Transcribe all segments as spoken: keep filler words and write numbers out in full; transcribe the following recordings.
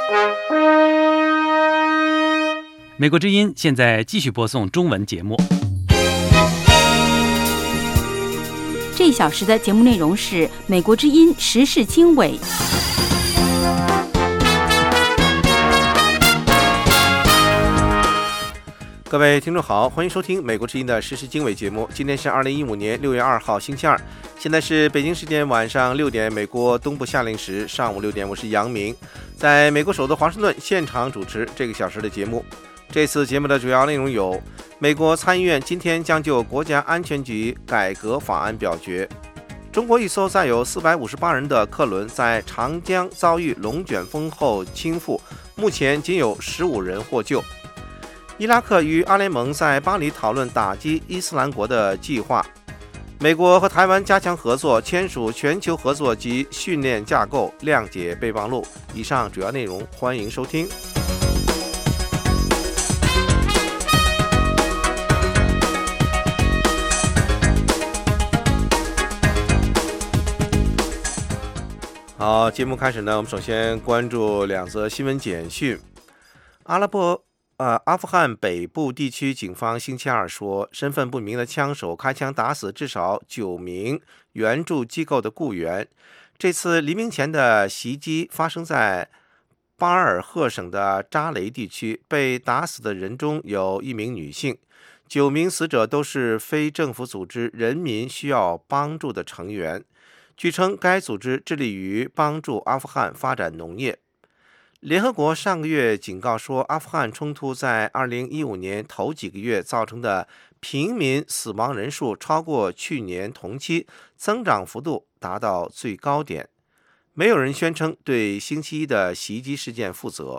美国之音现在继续播送中文节目。 这一小时的节目内容是美国之音时事经纬。 各位听众好，欢迎收听美国之音的时事经纬节目。今天是二零一五年六月二号星期二，现在是北京时间晚上六点，美国东部夏令时上午六点，我是杨明，在美国首都华盛顿现场主持这个小时的节目。这次节目的主要内容有：美国参议院今天将就国家安全局改革法案表决；中国一艘载有四百五十八人的客轮在长江遭遇龙卷风后倾覆，目前仅有十五人获救；伊拉克与阿联盟在巴黎讨论打击伊斯兰国的计划；美国和台湾加强合作，签署全球合作及训练架构，谅解备忘录。以上主要内容，欢迎收听。好，节目开始呢，我们首先关注两则新闻简讯。阿拉伯呃，阿富汗北部地区警方星期二说，身份不明的枪手开枪打死至少九名援助机构的雇员。这次黎明前的袭击发生在巴尔赫省的扎雷地区，被打死的人中有一名女性。九名死者都是非政府组织人民需要帮助的成员。据称，该组织致力于帮助阿富汗发展农业。联合国上个月警告说，阿富汗冲突在二零一五年头几个月造成的平民死亡人数超过去年同期，增长幅度达到最高点。没有人宣称对星期一的袭击事件负责。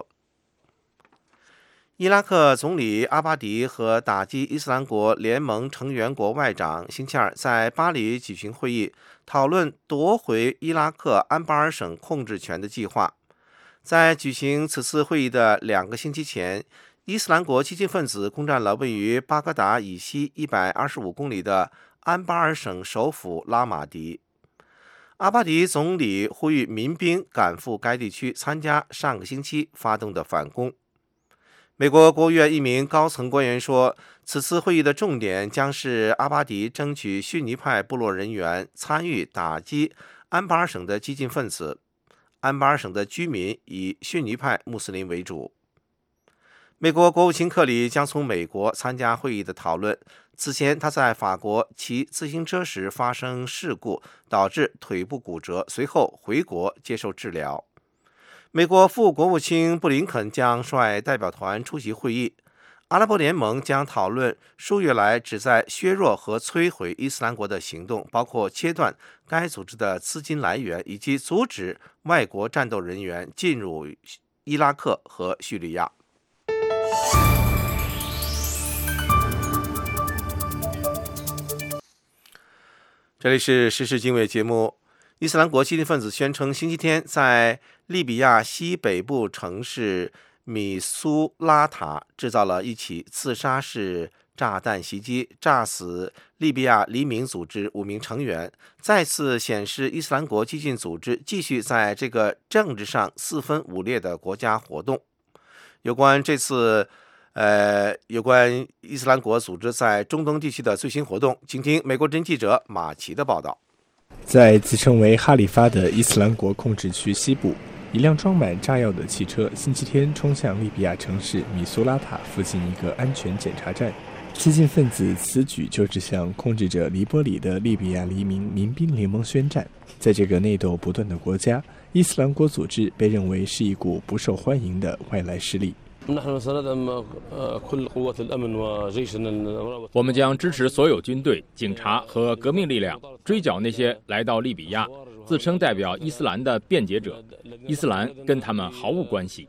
伊拉克总理阿巴迪和打击伊斯兰国联盟成员国外长星期二在巴黎举行会议，讨论夺回伊拉克安巴尔省控制权的计划。在举行此次会议的两个星期前，伊斯兰国激进分子攻占了位于巴格达以西一百二十五公里的安巴尔省首府拉马迪。阿巴迪总理呼吁民兵赶赴该地区参加上个星期发动的反攻。美国国务院一名高层官员说，此次会议的重点将是阿巴迪争取逊尼派部落人员参与打击安巴尔省的激进分子。安巴尔省的居民以逊尼派穆斯林为主。美国国务卿克里将从美国参加会议的讨论。此前他在法国骑自行车时发生事故，导致腿部骨折，随后回国接受治疗。美国副国务卿布林肯将率代表团出席会议。阿拉伯联盟将讨论数月来旨在削弱和摧毁伊斯兰国的行动，包括切断该组织的资金来源，以及阻止外国战斗人员进入伊拉克和叙利亚。这里是时事经纬节目。伊斯兰国激进分子宣称，星期天在利比亚西北部城市米苏拉塔制造了一起自杀式炸弹袭击，炸死利比亚黎明组织五名成员，再次显示伊斯兰国激进组织继续在这个政治上四分五裂的国家活动。有关这次呃，有关伊斯兰国组织在中东地区的最新活动，请听美国之音记者马奇的报道。 在自称为哈里发的伊斯兰国控制区西部，一辆装满炸药的汽车星期天冲向利比亚城市米苏拉塔附近一个安全检查站。激进分子此举就是向控制着黎波里的利比亚黎明民兵联盟宣战。在这个内斗不断的国家，伊斯兰国组织被认为是一股不受欢迎的外来势力。 我们将支持所有军队、警察和革命力量，追剿那些来到利比亚自称代表伊斯兰的辩解者。伊斯兰跟他们毫无关系。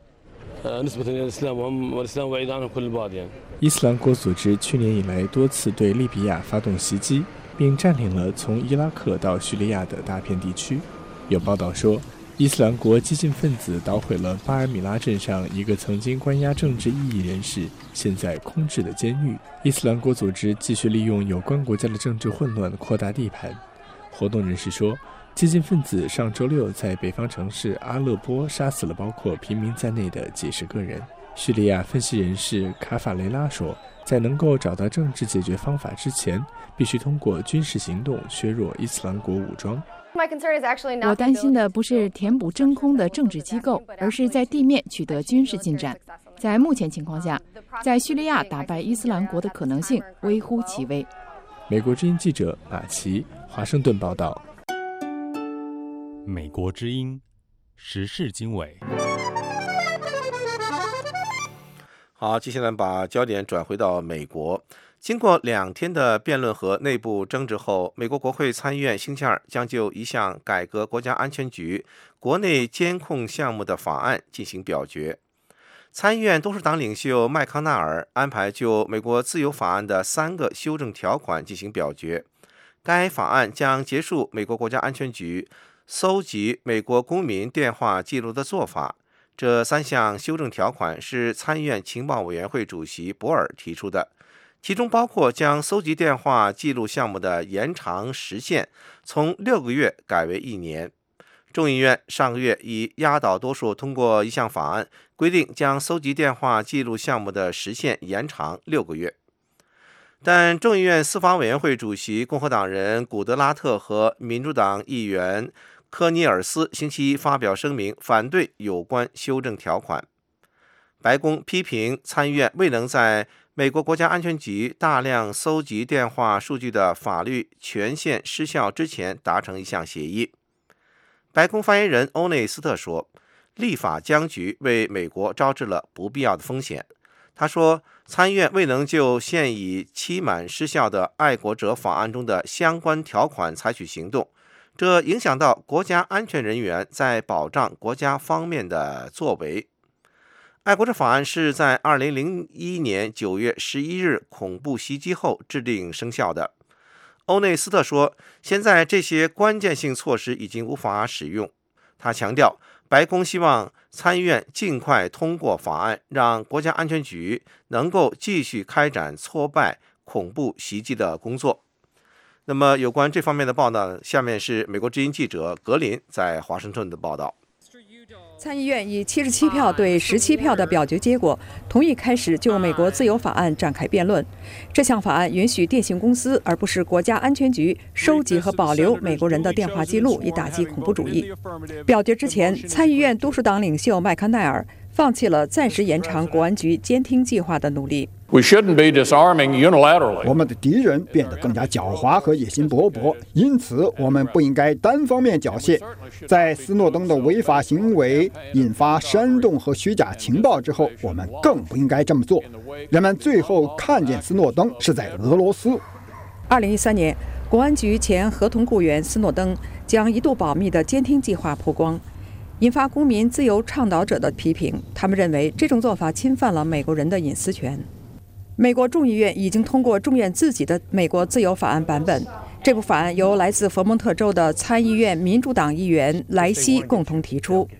伊斯兰国组织去年以来多次对利比亚发动袭击，并占领了从伊拉克到叙利亚的大片地区。有报道说，伊斯兰国激进分子捣毁了巴尔米拉镇上一个曾经关押政治异议人士、现在空置的监狱。伊斯兰国组织继续利用有关国家的政治混乱扩大地盘。活动人士说， 激进分子上周六在北方城市阿勒颇杀死了包括平民在内的几十个人。叙利亚分析人士卡法雷拉说，在能够找到政治解决方法之前，必须通过军事行动削弱伊斯兰国武装。 我担心的不是填补真空的政治机构，而是在地面取得军事进展。在目前情况下，在叙利亚打败伊斯兰国的可能性微乎其微。 美国之音记者马奇，华盛顿报道。 美国之音时事经纬。 好，接下来把焦点转回到美国。经过两天的辩论和内部争执后，美国国会参议院星期二将就一项改革国家安全局国内监控项目的法案进行表决。参议院多数党领袖麦康奈尔安排就美国自由法案的三个修正条款进行表决。该法案将结束美国国家安全局搜集美国公民电话记录的做法。这三项修正条款是参议院情报委员会主席博尔提出的，其中包括将搜集电话记录项目的延长时限从六个月改为一年。众议院上个月以压倒多数通过一项法案，规定将搜集电话记录项目的时限延长六个月。但众议院司法委员会主席共和党人古德拉特和民主党议员科尼尔斯星期一发表声明，反对有关修正条款。白宫批评参议院未能在美国国家安全局大量搜集电话数据的法律权限失效之前达成一项协议。白宫发言人欧内斯特说，立法僵局为美国招致了不必要的风险。他说，参议院未能就现已期满失效的爱国者法案中的相关条款采取行动，这影响到国家安全人员在保障国家方面的作为。爱国者法案是在二零零一年九月十一日恐怖袭击后制定生效的。欧内斯特说，现在这些关键性措施已经无法使用。他强调，白宫希望参议院尽快通过法案，让国家安全局能够继续开展挫败恐怖袭击的工作。那么有关这方面的报道，下面是美国之音记者格林在华盛顿的报道。 参议院以七十七票对十七票的表决结果，同意开始就美国自由法案展开辩论。这项法案允许电信公司而不是国家安全局收集和保留美国人的电话记录，以打击恐怖主义。表决之前，参议院多数党领袖麦康奈尔放弃了暂时延长国安局监听计划的努力。 We shouldn't be disarming unilaterally. 我们的敌人变得更加狡猾和野心勃勃，因此我们不应该单方面缴械。在斯诺登的违法行为引发煽动和虚假情报之后，我们更不应该这么做。人们最后看见斯诺登是在俄罗斯。 二零一三年，国安局前合同雇员斯诺登将一度保密的监听计划曝光，引发公民自由倡导者的批评。他们认为这种做法侵犯了美国人的隐私权。美国众议院已经通过众院自己的美国自由法案版本。这部法案由来自佛蒙特州的参议院民主党议员莱西共同提出。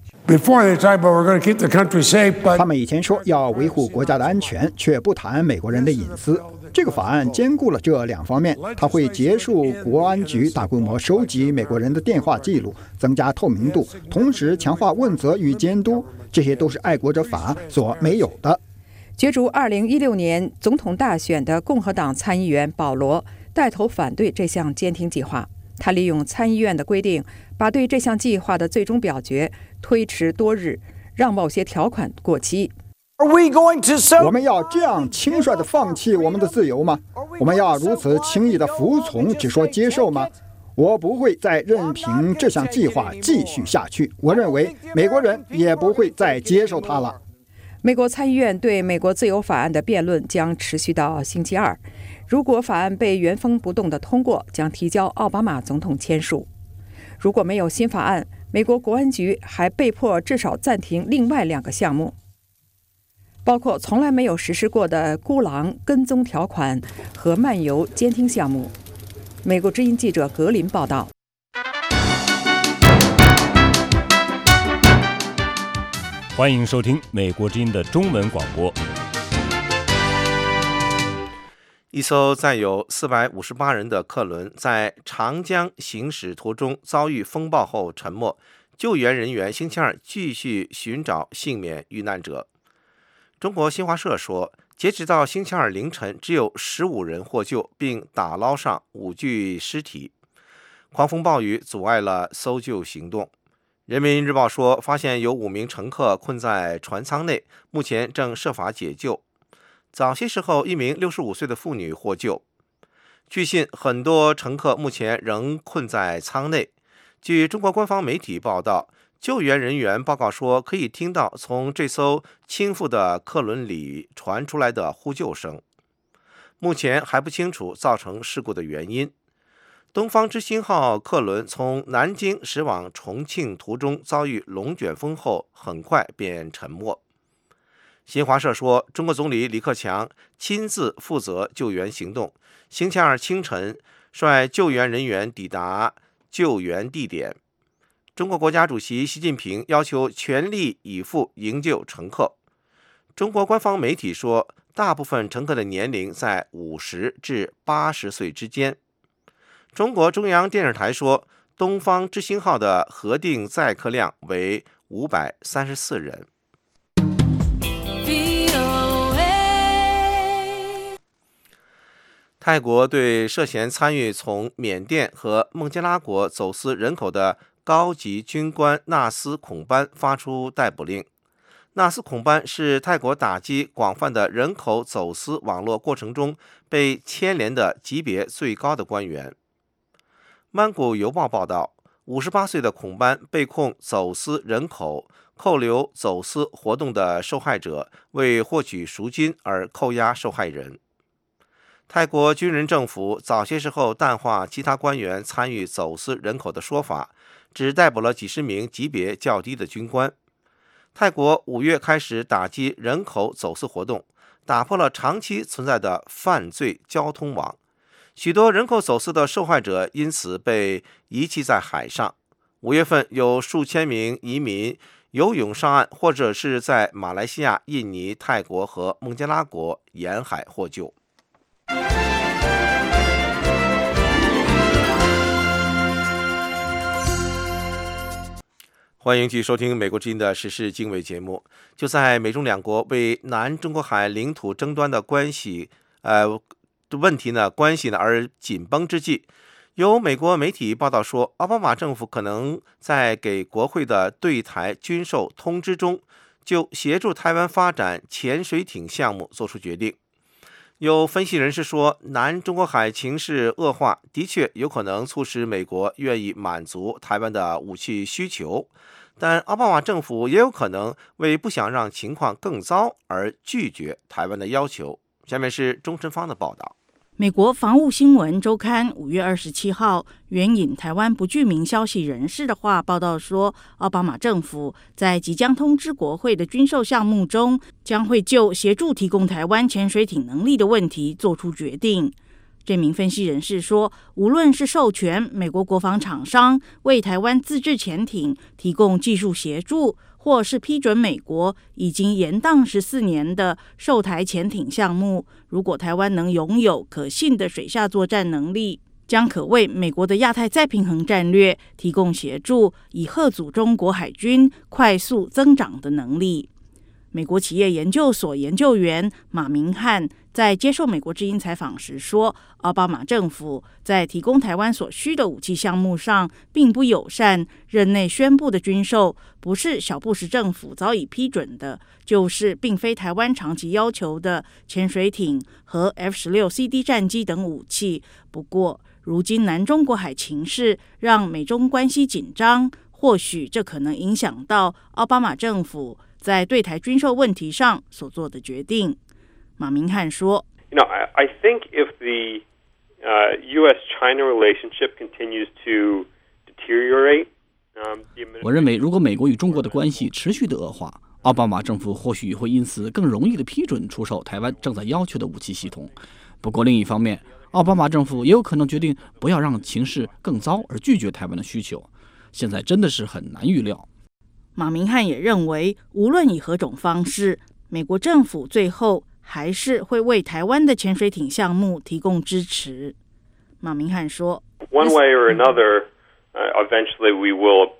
他们以前说要维护国家的安全，却不谈美国人的隐私。这个法案兼顾了这两方面，它会结束国安局大规模收集美国人的电话记录，增加透明度，同时强化问责与监督，这些都是爱国者法所没有的。 角逐二零一六年总统大选的共和党参议员保罗带头反对这项监听计划。他利用参议院的规定，把对这项计划的最终表决推迟多日，让某些条款过期。 我们要这样轻率地放弃我们的自由吗？我们要如此轻易地服从，只说接受吗？我不会再任凭这项计划继续下去。我认为美国人也不会再接受它了。 美国参议院对美国自由法案的辩论将持续到星期二。如果法案被原封不动地通过，将提交奥巴马总统签署。如果没有新法案，美国国安局还被迫至少暂停另外两个项目，包括从来没有实施过的孤狼跟踪条款和漫游监听项目。美国之音记者格林报道。 欢迎收听美国之音的中文广播。 一一艘载有四百五十八人的客轮在长江行驶途中遭遇风暴后沉没，救援人员星期二继续寻找幸免遇难者。中国新华社说，截止到星期二凌晨，只有十五人获救，并打捞上五具尸体。狂风暴雨阻碍了搜救行动。人民日报说，发现有五名乘客困在船舱内，目前正设法解救。早些时候，一名六十五岁的妇女获救。据信，很多乘客目前仍困在舱内。据中国官方媒体报道，救援人员报告说，可以听到从这艘倾覆的客轮里传出来的呼救声。目前还不清楚造成事故的原因。东方之星号客轮从南京驶往重庆途中遭遇龙卷风后，很快便沉没。新华社说，中国总理李克强亲自负责救援行动，星期二清晨率救援人员抵达救援地点。中国国家主席习近平要求全力以赴营救乘客。中国官方媒体说，大部分乘客的年龄在五十至八十岁之间。中国中央电视台说，东方之星号的核定载客量为五百三十四人。泰国对涉嫌参与从缅甸和孟加拉国走私人口的高级军官纳斯孔班发出逮捕令。纳斯孔班是泰国打击广泛的人口走私网络过程中被牵连的级别最高的官员。曼谷邮报报道，五十八岁的孔班被控走私人口，扣留走私活动的受害者，为获取赎金而扣押受害人。泰国军人政府早些时候淡化其他官员参与走私人口的说法，只逮捕了几十名级别较低的军官。泰国五月开始打击人口走私活动，打破了长期存在的犯罪交通网。许多人口走私的受害者因此被遗弃在海上。五月份有数千名移民游泳上岸，或者是在马来西亚、印尼、泰国和孟加拉国沿海获救。欢迎继续收听美国之音的时事经纬节目。就在美中两国为南中国海领土争端的关系呃问题呢关系呢而紧绷之际，有美国媒体报道说，奥巴马政府可能在给国会的对台军售通知中，就协助台湾发展潜水艇项目做出决定。有分析人士说，南中国海情势恶化的确有可能促使美国愿意满足台湾的武器需求，但奥巴马政府也有可能为不想让情况更糟而拒绝台湾的要求。下面是钟晨芳的报道。 美国防务新闻周刊五月二十七号援引台湾不具名消息人士的话报道说，奥巴马政府在即将通知国会的军售项目中，将会就协助提供台湾潜水艇能力的问题做出决定。这名分析人士说，无论是授权美国国防厂商为台湾自制潜艇提供技术协助，或是批准美国已经延宕十四年的售台潜艇项目，如果台湾能拥有可信的水下作战能力，将可为美国的亚太再平衡战略提供协助，以吓阻中国海军快速增长的能力。美国企业研究所研究员马明汉在接受美国之音采访时说，奥巴马政府在提供台湾所需的武器项目上并不友善，任内宣布的军售不是小布什政府早已批准的，就是并非台湾长期要求的潜水艇和 F 十六 C D 战机等武器。不过，如今南中国海情势让美中关系紧张，或许这可能影响到奥巴马政府在对台军售问题上所做的决定。马明汉说 You know, I, I think if the uh, U S China relationship continues to deteriorate, um, 我认为如果美国与中国的关系持续的恶化，奥巴马政府或许会因此更容易的批准出售台湾正在要求的武器系统。不过另一方面，奥巴马政府也有可能决定不要让情势更糟而拒绝台湾的需求。现在真的是很难预料。 马明汉也认为，无论以何种方式，美国政府最后还是会为台湾的潜水艇项目提供支持。马明翰说 One way or another, uh, eventually we will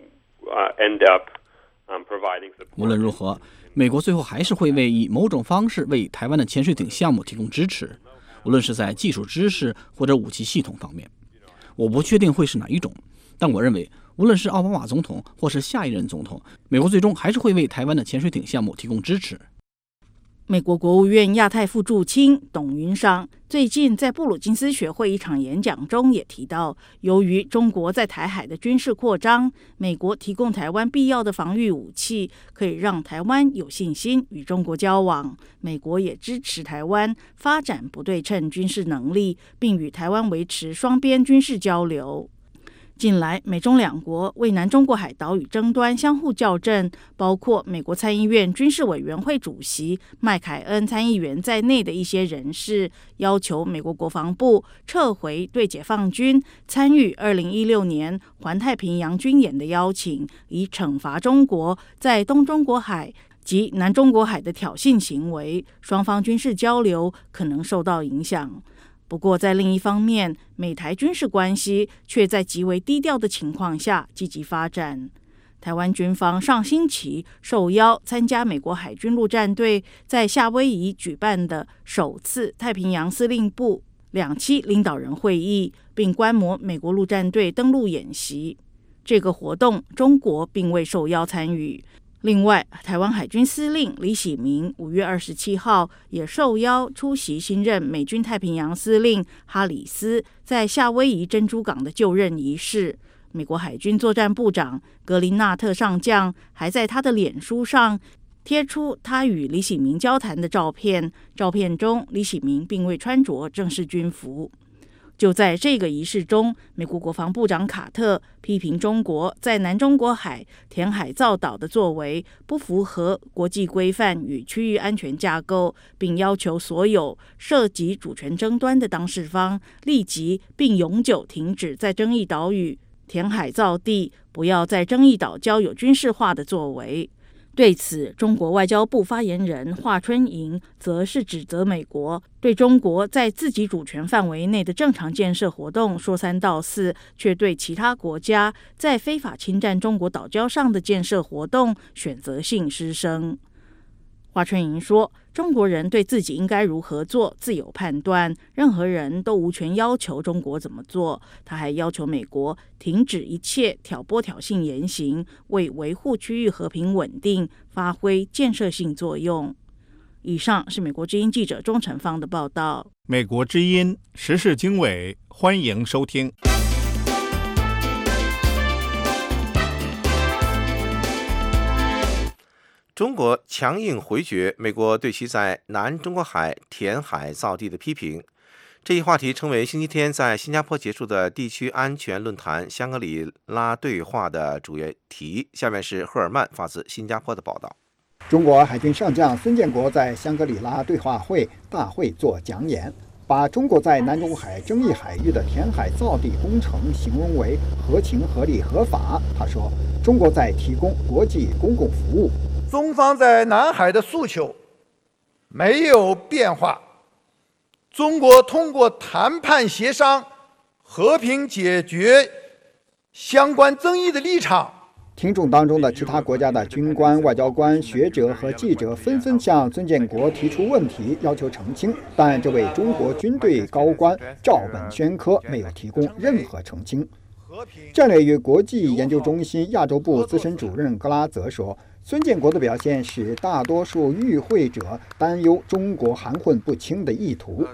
uh, end up um, providing support. 无论如何，美国最后还是会为以某种方式为台湾的潜水艇项目提供支持，无论是在技术知识或者武器系统方面。我不确定会是哪一种，但我认为无论是奥巴马总统或是下一任总统，美国最终还是会为台湾的潜水艇项目提供支持。 美国国务院亚太副驻青董云裳最近在布鲁金斯学会一场演讲中也提到，由于中国在台海的军事扩张，美国提供台湾必要的防御武器，可以让台湾有信心与中国交往。美国也支持台湾发展不对称军事能力，并与台湾维持双边军事交流。近来，美中两国为南中国海岛屿争端相互校正，包括美国参议院军事委员会主席麦凯恩参议员在内的一些人士，要求美国国防部撤回对解放军参与二零一六年环太平洋军演的邀请，以惩罚中国在东中国海及南中国海的挑衅行为，双方军事交流可能受到影响。不过，在另一方面，美台军事关系却在极为低调的情况下积极发展。台湾军方上星期受邀参加美国海军陆战队在夏威夷举办的首次太平洋司令部两栖领导人会议，并观摩美国陆战队登陆演习。这个活动，中国并未受邀参与。另外，台湾海军司令李喜明五月二十七号也受邀出席新任美军太平洋司令哈里斯在夏威夷珍珠港的就任仪式。美国海军作战部长格林纳特上将还在他的脸书上贴出他与李喜明交谈的照片，照片中李喜明并未穿着正式军服。就在这个仪式中，美国国防部长卡特批评中国在南中国海填海造岛的作为不符合国际规范与区域安全架构，并要求所有涉及主权争端的当事方立即并永久停止在争议岛屿填海造地，不要在争议岛礁有军事化的作为。对此，中国外交部发言人华春莹则是指责美国对中国在自己主权范围内的正常建设活动说三道四，却对其他国家在非法侵占中国岛礁上的建设活动选择性失声。华春莹说，中国人对自己应该如何做自有判断，任何人都无权要求中国怎么做。他还要求美国停止一切挑拨挑衅言行，为维护区域和平稳定发挥建设性作用。以上是美国之音记者钟成芳的报道。 美国之音时事经纬，欢迎收听。 中国强硬回绝美国对其在南中国海填海造地的批评。这一话题成为星期天在新加坡结束的地区安全论坛香格里拉对话的主要题。下面是赫尔曼发自新加坡的报道。 中国海军上将孙建国在香格里拉对话会大会作讲演，把中国在南中海争议海域的填海造地工程形容为合情合理合法。他说，中国在提供国际公共服务， 中方在南海的诉求没有变化，中国通过谈判协商和平解决相关争议的立场。 听众当中的其他国家的军官、外交官、学者和记者纷纷向孙建国提出问题，要求澄清，但这位中国军队高官照本宣科，没有提供任何澄清。战略与国际研究中心亚洲部资深主任格拉泽说，孙建国的表现使大多数与会者担忧中国含混不清的意图。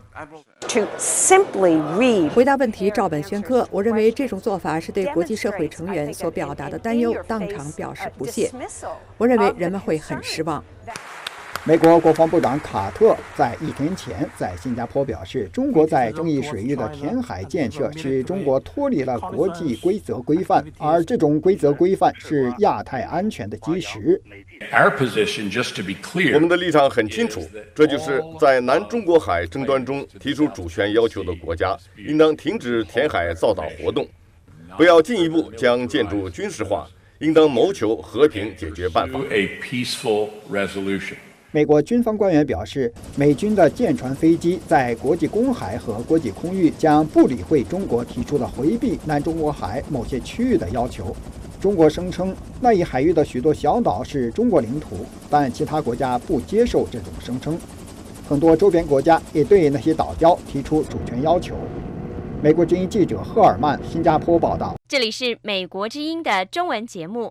回答问题照本宣科，我认为这种做法是对国际社会成员所表达的担忧当场表示不屑。我认为人们会很失望。 美国国防部长卡特在一天前在新加坡表示，中国在争议水域的填海建设使中国脱离了国际规则规范，而这种规则规范是亚太安全的基石。 我们的立场很清楚，这就是在南中国海争端中提出主权要求的国家应当停止填海造岛活动，不要进一步将建筑军事化，应当谋求和平解决办法。 美国军方官员表示，美军的舰船、飞机在国际公海和国际空域将不理会中国提出的回避南中国海某些区域的要求。中国声称那一海域的许多小岛是中国领土，但其他国家不接受这种声称。很多周边国家也对那些岛礁提出主权要求。美国之音记者赫尔曼，新加坡报道。 这里是美国之音的中文节目。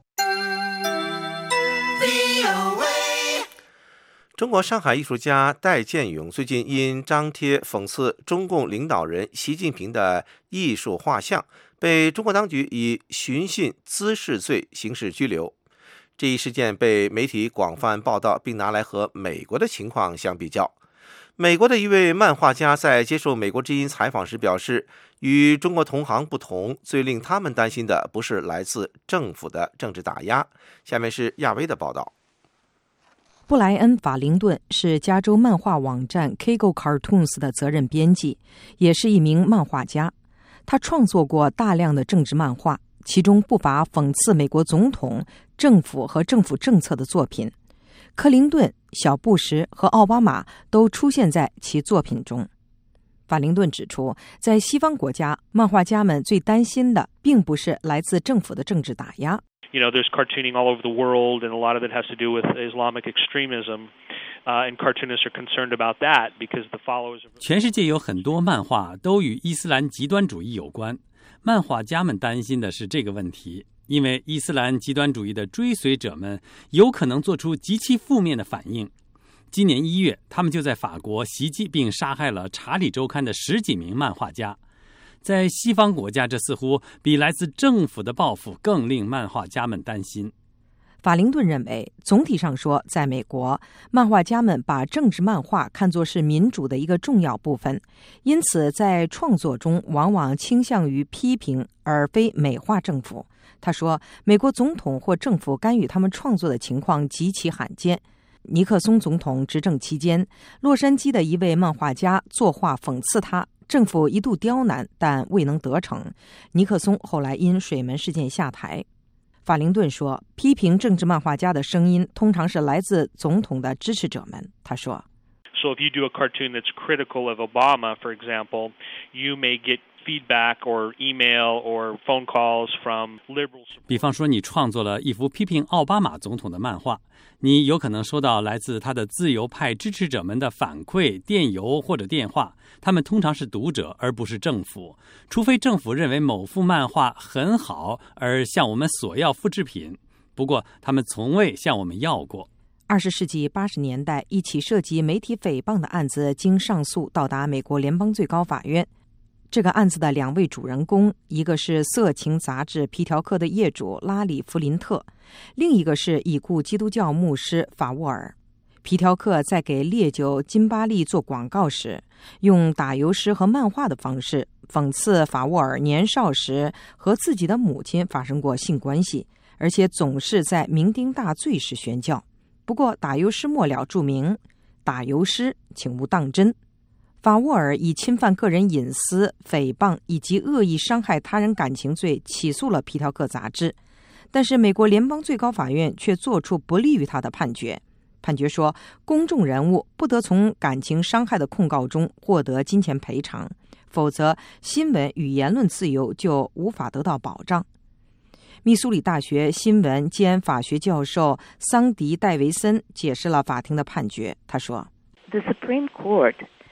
中国上海艺术家戴建勇最近因张贴讽刺中共领导人习近平的艺术画像，被中国当局以寻衅滋事罪刑事拘留。这一事件被媒体广泛报道，并拿来和美国的情况相比较。美国的一位漫画家在接受美国之音采访时表示，与中国同行不同，最令他们担心的不是来自政府的政治打压。下面是亚威的报道。 布莱恩·法灵顿是加州漫画网站 Kaggle Cartoons 的责任编辑，也是一名漫画家。他创作过大量的政治漫画，其中不乏讽刺美国总统、政府和政府政策的作品。克林顿、小布什和奥巴马都出现在其作品中。法灵顿指出，在西方国家，漫画家们最担心的并不是来自政府的政治打压。 You know, there's cartooning all over the world, and a lot of it has to do with Islamic extremism. Uh, and cartoonists are concerned about that because the followers of... 全世界有很多漫画都与伊斯兰极端主义有关，漫画家们担心的是这个问题，因为伊斯兰极端主义的追随者们有可能做出极其负面的反应。今年一月，他们就在法国袭击并杀害了《查理周刊》的十几名漫画家。在西方国家，这似乎比来自政府的报复更令漫画家们担心。 法灵顿认为，总体上说，在美国，漫画家们把政治漫画看作是民主的一个重要部分，因此在创作中往往倾向于批评而非美化政府。他说，美国总统或政府干预他们创作的情况极其罕见。尼克松总统执政期间，洛杉矶的一位漫画家作画讽刺他，政府一度刁难，但未能得逞。尼克松后来因水门事件下台。法灵顿说，批评政治漫画家的声音通常是来自总统的支持者们。他说 So if you do a cartoon that's critical of Obama, for example, you may get feedback or email or phone calls from liberals. 比方说，你创作了一幅批评奥巴马总统的漫画，你有可能收到来自他的自由派支持者们的反馈、电邮或者电话。他们通常是读者，而不是政府，除非政府认为某幅漫画很好而向我们索要复制品。不过，他们从未向我们要过。 二十世纪八十年代，一起涉及媒体诽谤的案子经上诉到达美国联邦最高法院。这个案子的两位主人公，一个是色情杂志《皮条客》的业主拉里·弗林特，另一个是已故基督教牧师法沃尔。皮条客在给烈酒金巴利做广告时，用打油诗和漫画的方式讽刺法沃尔年少时和自己的母亲发生过性关系，而且总是在酩酊大醉时宣教。不过打油诗末了注明，打油诗请勿当真。法沃尔以侵犯个人隐私、诽谤以及恶意伤害他人感情罪起诉了皮条客杂志，但是美国联邦最高法院却作出不利于他的判决。判决说，公众人物不得从感情伤害的控告中获得金钱赔偿，否则新闻与言论自由就无法得到保障。密苏里大学新闻兼法学教授桑迪·戴维森解释了法庭的判决。他说 The Supreme Court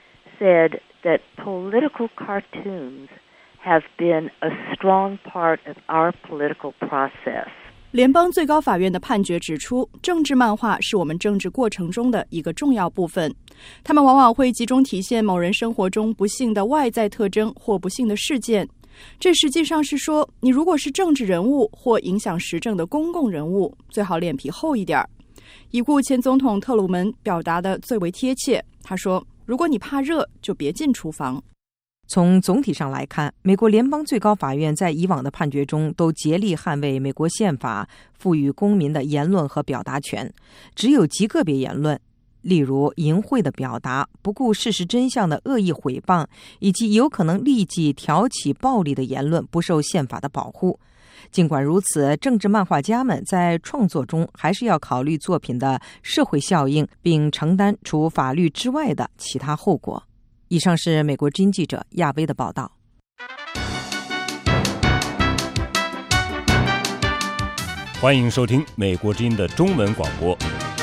said that political cartoons have been a strong part of our political process. 联邦最高法院的判决指出，政治漫画是我们政治过程中的一个重要部分，它们往往会集中体现某人生活中不幸的外在特征或不幸的事件。这实际上是说，你如果是政治人物或影响时政的公共人物，最好脸皮厚一点。已故前总统特鲁门表达的最为贴切，他说，如果你怕热，就别进厨房。 从总体上来看，美国联邦最高法院在以往的判决中都竭力捍卫美国宪法赋予公民的言论和表达权，只有极个别言论，例如淫秽的表达、不顾事实真相的恶意毁谤，以及有可能立即挑起暴力的言论不受宪法的保护。 尽管如此，政治漫画家们在创作中还是要考虑作品的社会效应，并承担除法律之外的其他后果。以上是美国之音记者亚薇的报道。 欢迎收听美国之音的中文广播。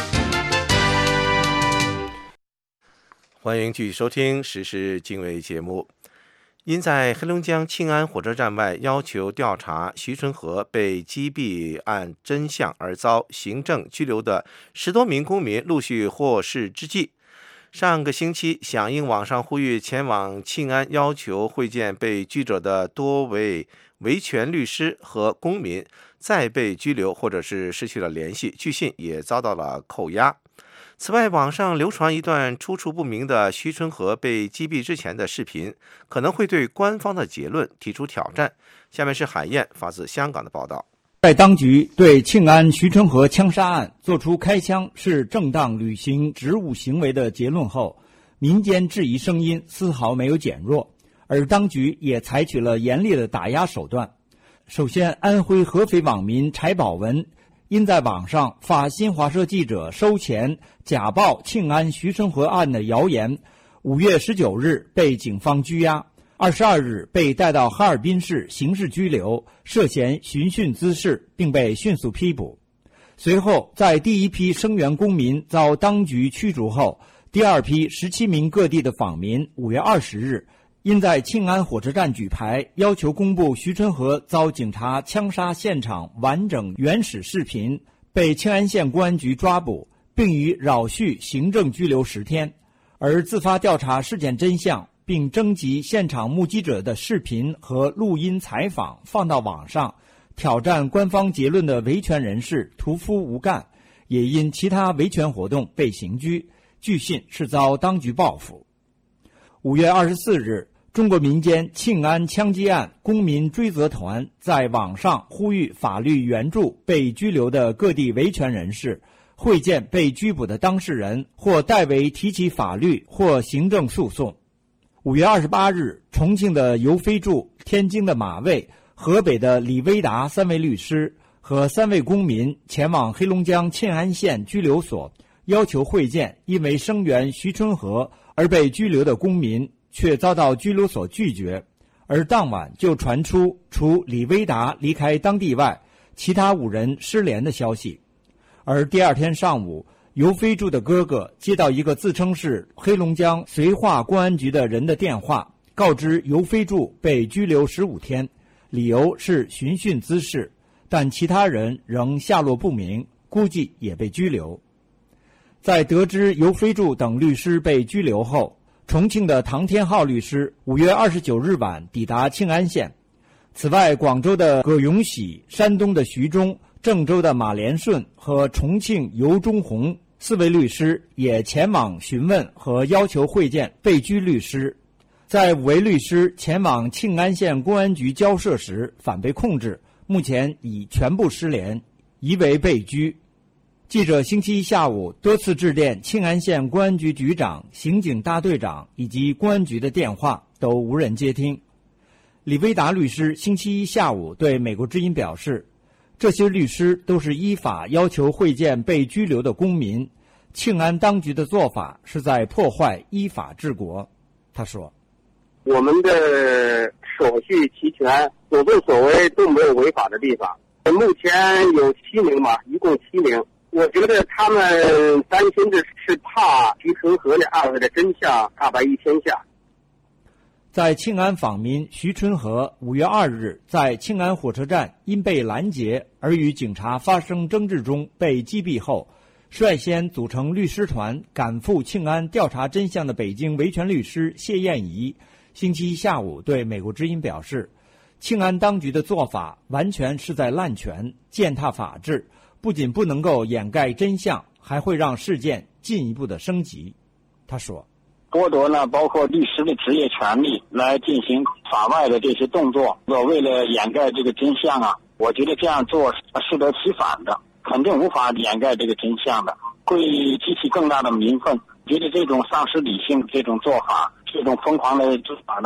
欢迎继续收听时事经纬节目。因在黑龙江庆安火车站外要求调查徐春和被击毙案真相而遭行政拘留的十多名公民陆续获释之际，上个星期响应网上呼吁前往庆安要求会见被拘者的多位维权律师和公民再被拘留或者是失去了联系，据信也遭到了扣押。此外，网上流传一段出处不明的徐春和被击毙之前的视频，可能会对官方的结论提出挑战。下面是海燕发自香港的报道。 在当局对庆安徐春和枪杀案作出开枪是正当履行职务行为的结论后，民间质疑声音丝毫没有减弱，而当局也采取了严厉的打压手段。首先，安徽合肥网民柴宝文因在网上发新华社记者收钱假报庆安徐春和案的谣言，五月十九日被警方拘押，二十二日被带到哈尔滨市刑事拘留，涉嫌寻衅滋事，并被迅速批捕。随后，在第一批声援公民遭当局驱逐后，第二批十七名各地的访民五月二十日因在庆安火车站举牌要求公布徐春和遭警察枪杀现场完整原始视频，被庆安县公安局抓捕，并予扰续行政拘留十天。而自发调查事件真相并征集现场目击者的视频和录音采访放到网上，挑战官方结论的维权人士屠夫吴干也因其他维权活动被刑拘，据信是遭当局报复。五月二十四日，中国民间庆安枪击案公民追责团在网上呼吁法律援助被拘留的各地维权人士，会见被拘捕的当事人，或代为提起法律或行政诉讼。五月二十八日，重庆的尤飞柱、天津的马卫、河北的李威达三位律师和三位公民前往黑龙江庆安县拘留所，要求会见因为声援徐春和而被拘留的公民，却遭到拘留所拒绝。而当晚就传出除李威达离开当地外，其他五人失联的消息。而第二天上午，尤飞柱的哥哥接到一个自称是黑龙江绥化公安局的人的电话，告知尤飞柱被拘留十五天，理由是寻衅滋事，但其他人仍下落不明，估计也被拘留。在得知尤飞柱等律师被拘留后，重庆的唐天浩律师五月二十九日晚抵达庆安县。此外，广州的葛永喜、山东的徐忠、郑州的马连顺和重庆尤忠红四位律师也前往询问和要求会见被拘律师。在五位律师前往庆安县公安局交涉时反被控制，目前已全部失联，疑为被拘。记者星期一下午多次致电庆安县公安局局长、刑警大队长以及公安局的电话都无人接听。李威达律师星期一下午对美国之音表示，这些律师都是依法要求会见被拘留的公民，庆安当局的做法是在破坏依法治国。他说， 我们的手续齐全，所作所为都没有违法的地方。目前有七名嘛，一共七名。我觉得他们担心的是怕徐春和的案子的真相大白于天下。 在庆安访民徐春和五月二日在庆安火车站因被拦截而与警察发生争执中被击毙后，率先组成律师团赶赴庆安调查真相的北京维权律师谢燕怡星期一下午对美国之音表示，庆安当局的做法完全是在滥权践踏法治，不仅不能够掩盖真相，还会让事件进一步的升级。他说， 剥夺呢包括律师的职业权利来进行法外的这些动作，为了掩盖这个真相啊，我觉得这样做适得其反的，肯定无法掩盖这个真相的，会激起更大的民愤。觉得这种丧失理性这种做法，这种疯狂的做法呢，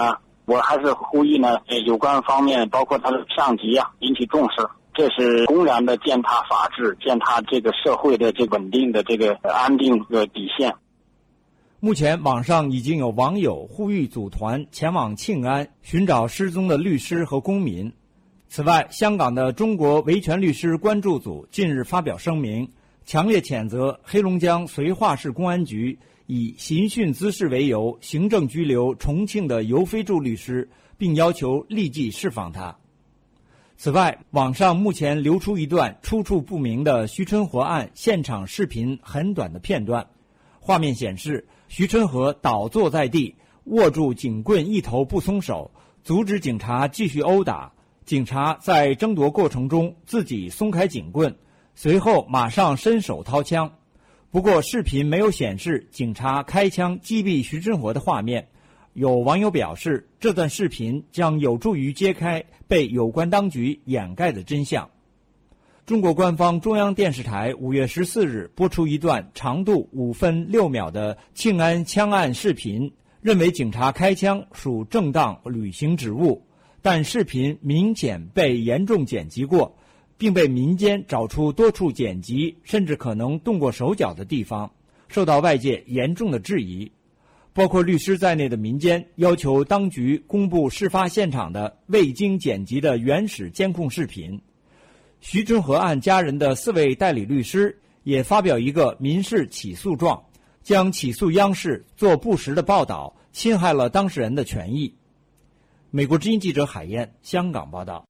我还是呼吁呢，有关方面包括他的上级啊，引起重视。这是公然的践踏法治，践踏这个社会的这稳定的这个安定的底线。 目前网上已经有网友呼吁组团前往庆安寻找失踪的律师和公民。此外，香港的中国维权律师关注组近日发表声明，强烈谴责黑龙江绥化市公安局以刑讯滋事为由行政拘留重庆的尤飞柱律师，并要求立即释放他。此外，网上目前流出一段出处不明的徐春和案现场视频很短的片段，画面显示徐春和倒坐在地，握住警棍一头不松手，阻止警察继续殴打。警察在争夺过程中自己松开警棍，随后马上伸手掏枪。不过视频没有显示警察开枪击毙徐春和的画面。有网友表示，这段视频将有助于揭开被有关当局掩盖的真相。中国官方中央电视台五月十四日播出一段长度五分六秒的庆安枪案视频，认为警察开枪属正当履行职务，但视频明显被严重剪辑过，并被民间找出多处剪辑甚至可能动过手脚的地方，受到外界严重的质疑。包括律师在内的民间要求当局公布事发现场的未经剪辑的原始监控视频。徐春和案家人的四位代理律师也发表一个民事起诉状，将起诉央视做不实的报道，侵害了当事人的权益。美国之音记者海燕，香港报道。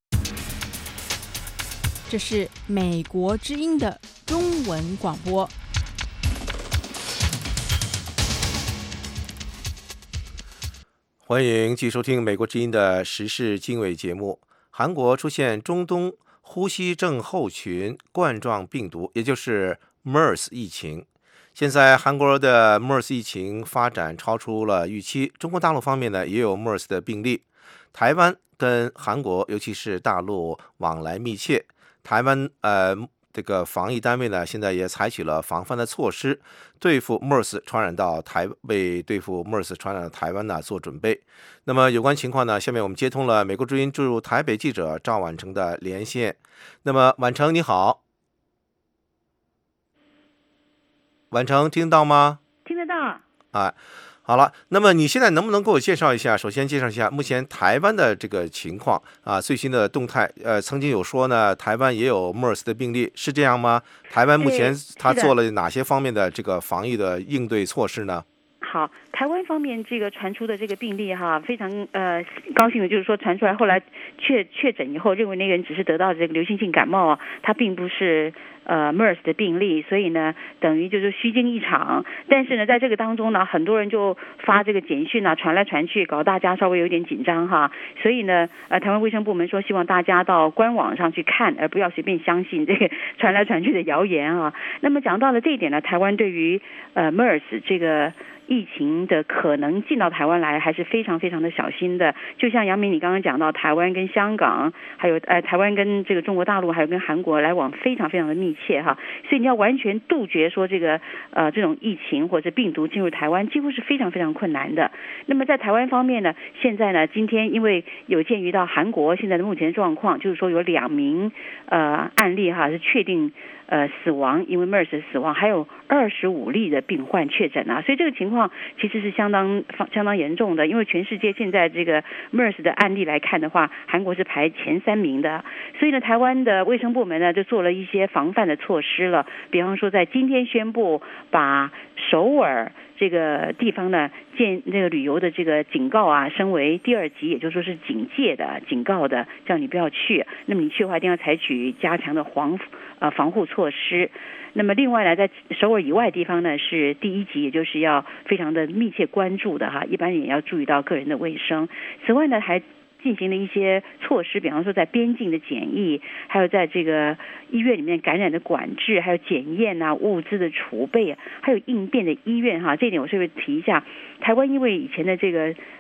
这是美国之音的中文广播。 欢迎继续收听美国之音的时事经纬节目。韩国出现中东呼吸症候群冠状病毒，也就是 MERS 疫情。现在韩国的 MERS 疫情发展超出了预期，中国大陆方面呢也有 MERS 的病例。台湾跟韩国，尤其是大陆往来密切，台湾呃这个防疫单位呢，现在也采取了防范的措施，对付 MERS 传染到台，为对付 MERS 传染到台湾呢做准备。那么有关情况呢，下面我们接通了美国之音驻台北记者赵婉成的连线。那么婉成你好。婉成听到吗？ 听得到。 啊，好了，那么你现在能不能给我介绍一下？首先介绍一下目前台湾的这个情况啊，最新的动态。呃，曾经有说呢，台湾也有 MERS 的病例，是这样吗？台湾目前他做了哪些方面的这个防疫的应对措施呢？ 好，台湾方面这个传出的这个病例哈，非常呃高兴的就是说传出来，后来确确诊以后，认为那个人只是得到这个流行性感冒啊，他并不是呃 MERS 的病例，所以呢，等于就是虚惊一场。但是呢，在这个当中呢，很多人就发这个简讯啊，传来传去，搞大家稍微有点紧张哈。所以呢，呃，台湾卫生部门说，希望大家到官网上去看，而不要随便相信这个传来传去的谣言啊。那么讲到了这一点呢，台湾对于呃 MERS 这个疫情的可能进到台湾来，还是非常非常的小心的。就像杨明你刚刚讲到，台湾跟香港，还有呃台湾跟这个中国大陆，还有跟韩国来往非常非常的密切哈，所以你要完全杜绝说这个呃这种疫情或者病毒进入台湾，几乎是非常非常困难的。那么在台湾方面呢，现在呢，今天因为有鉴于到韩国现在的目前状况，就是说有两名呃案例哈是确定呃死亡，因为 MERS 的死亡，还有二十五例的病患确诊啊，所以这个情况其实是相当相当严重的。因为全世界现在这个 MERS 的案例来看的话，韩国是排前三名的，所以呢，台湾的卫生部门呢就做了一些防范的措施了，比方说在今天宣布把首尔这个地方呢，建这个旅游的这个警告啊，升为第二级，也就是说是警戒的、警告的，叫你不要去。那么你去的话，一定要采取加强的防呃防护措施。那么另外呢，在首尔以外地方呢，是第一级，也就是要非常的密切关注的哈，一般也要注意到个人的卫生。此外呢，还进行了一些措施，比方说在边境的检疫，还有在这个医院里面感染的管制，还有检验啊、物资的储备，还有应变的医院哈。这一点我稍微提一下。台湾因为以前的这个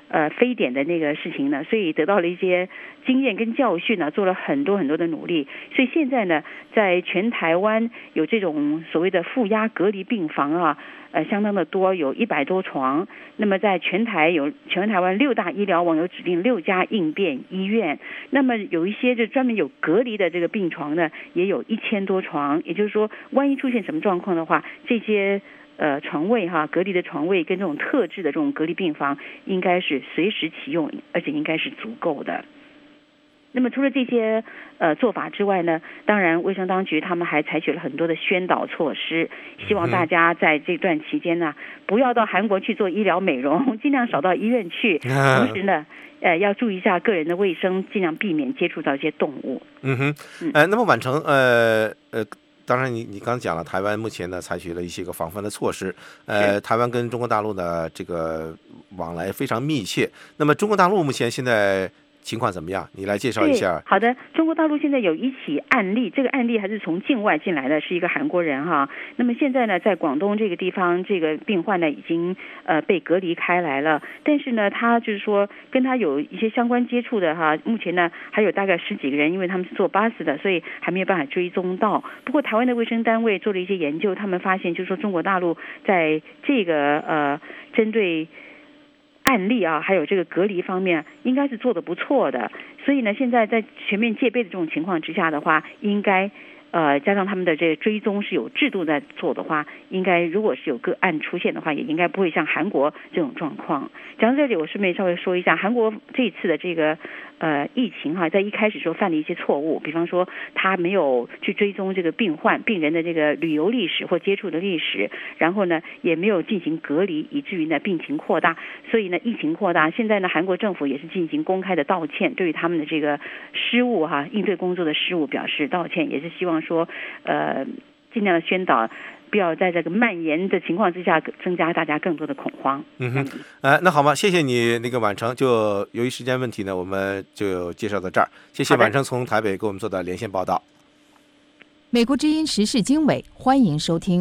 呃非典的那个事情呢，所以得到了一些经验跟教训呢，做了很多很多的努力。所以现在呢，在全台湾有这种所谓的负压隔离病房啊，呃，相当的多，有一百多床。那么在全台有全台湾六大医疗网有指定六家应变医院，那么有一些就专门有隔离的这个病床呢，也有一千多床。也就是说，万一出现什么状况的话，这些呃床位哈，隔离的床位跟这种特制的这种隔离病房，应该是随时启用，而且应该是足够的。那么除了这些呃做法之外呢，当然卫生当局他们还采取了很多的宣导措施，希望大家在这段期间呢，不要到韩国去做医疗美容，尽量少到医院去。同时呢，呃，要注意一下个人的卫生，尽量避免接触到一些动物。 嗯哼，呃，那么婉成，呃呃。当然你，你你刚讲了，台湾目前呢采取了一些个防范的措施。呃，台湾跟中国大陆的这个往来非常密切。那么中国大陆目前现在情况怎么样？你来介绍一下。 好的，中国大陆现在有一起案例，这个案例还是从境外进来的，是一个韩国人哈。那么现在呢，在广东这个地方，这个病患呢已经呃被隔离开来了，但是呢，他就是说跟他有一些相关接触的哈，目前呢还有大概十几个人，因为他们是坐巴士的，所以还没有办法追踪到。不过台湾的卫生单位做了一些研究，他们发现就是说中国大陆在这个呃针对案例啊，还有这个隔离方面，应该是做得不错的。所以呢，现在在全面戒备的这种情况之下的话，应该呃加上他们的这个追踪是有制度在做的话，应该如果是有个案出现的话，也应该不会像韩国这种状况。讲到这里，我顺便稍微说一下，韩国这次的这个呃疫情哈，在一开始时候犯了一些错误，比方说他没有去追踪这个病患病人的这个旅游历史或接触的历史，然后呢也没有进行隔离，以至于呢病情扩大，所以呢疫情扩大。现在呢韩国政府也是进行公开的道歉，对于他们的这个失误哈，应对工作的失误表示道歉，也是希望说呃尽量的宣导，不要在这个蔓延的情况之下增加大家更多的恐慌。 嗯哼，呃，那好吧，谢谢你那个婉成。就由于时间问题呢，我们就介绍到这儿。谢谢婉成从台北给我们做的连线报道。 美国之音时事经纬，欢迎收听。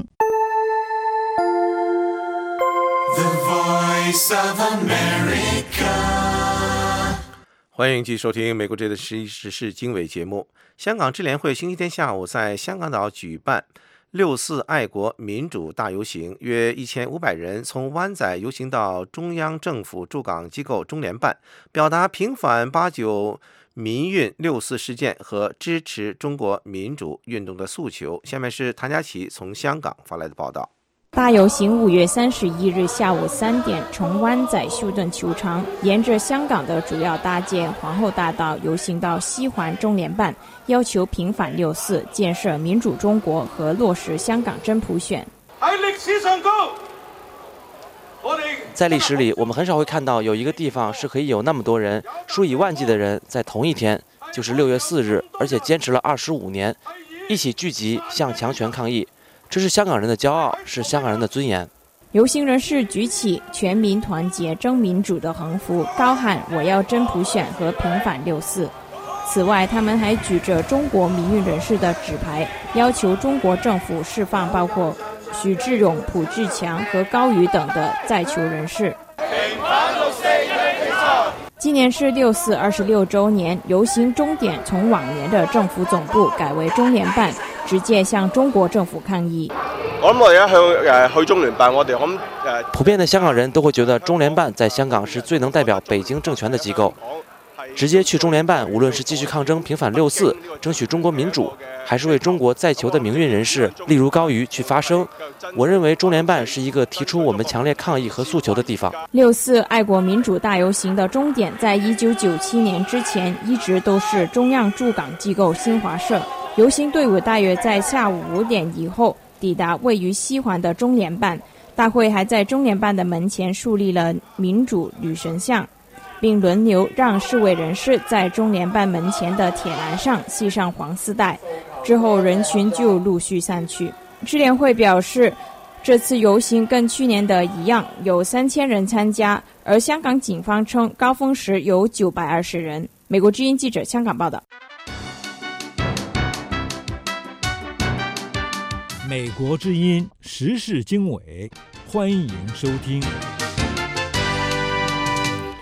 The Voice of America。 欢迎继续收听美国之音的时事经纬节目。香港支联会星期天下午在香港岛举办六四爱国民主大游行，约一千五百人从湾仔游行到中央政府驻港机构中联办，表达平反八九民运六四事件和支持中国民主运动的诉求。下面是谭佳琪从香港发来的报道。 大游行五月三十一日下午三点从湾仔休顿球场沿着香港的主要大街皇后大道游行到西环中联办，要求平反六四，建设民主中国和落实香港真普选。 喺歷史上高， 在历史里，我们很少会看到有一个地方是可以有那么多人，数以万计的人在同一天，就是六月四日，而且坚持了二十五年，一起聚集向强权抗议。这是香港人的骄傲，是香港人的尊严。 游行人士举起全民团结争民主的横幅，高喊我要真普选和平反六四。此外，他们还举着中国民运人士的纸牌，要求中国政府释放包括许志勇、卜志强和高瑜等的在囚人士。今年是六四二十六周年，游行终点从往年的政府总部改为中联办，直接向中國政府抗議。 我諗我而家向誒去中聯辦，我哋咁誒。 普遍的香港人都會覺得中聯辦在香港是最能代表北京政權的機構。直接去中聯辦，無論是繼續抗爭平反六四，爭取中國民主，還是為中國在囚的民運人士，例如高瑜去發聲，我認為中聯辦是一個提出我們強烈抗議和訴求的地方。 六四愛國民主大遊行的終點，在一九九七年之前一直都是中央駐港機構新華社。遊行隊伍大約在下午五點以後抵達位於西環的中聯辦，大會還在中聯辦的門前樹立了民主女神像，並輪流讓示威人士在中聯辦門前的鐵欄上繫上黃絲帶，之後人群就陸續散去。支聯會表示，這次遊行跟去年的一樣，有三千人參加，而香港警方稱高峰時有九百二十人。美國之音記者香港報道。 美國之音時事經緯，歡迎收聽。